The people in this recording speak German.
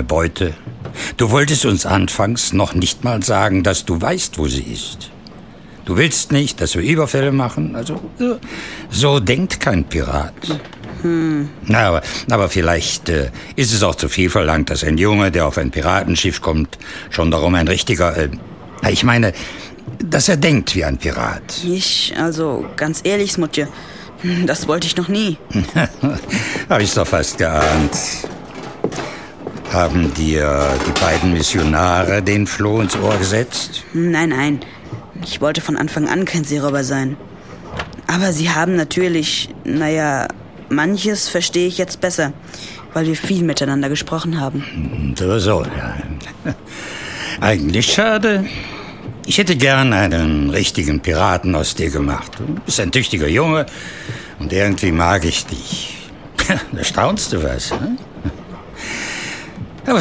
Beute. Du wolltest uns anfangs noch nicht mal sagen, dass du weißt, wo sie ist. Du willst nicht, dass wir Überfälle machen. Also, so denkt kein Pirat. Aber vielleicht ist es auch zu viel verlangt, dass ein Junge, der auf ein Piratenschiff kommt, schon darum ein richtiger... ich meine, dass er denkt wie ein Pirat. Also ganz ehrlich, Smutje, das wollte ich noch nie. Hab ich's doch fast geahnt. Haben dir die beiden Missionare den Floh ins Ohr gesetzt? Nein. Ich wollte von Anfang an kein Seeräuber sein. Aber sie haben natürlich, manches verstehe ich jetzt besser, weil wir viel miteinander gesprochen haben. So, ja. Eigentlich schade. Ich hätte gern einen richtigen Piraten aus dir gemacht. Du bist ein tüchtiger Junge und irgendwie mag ich dich. Da staunst du was, ne?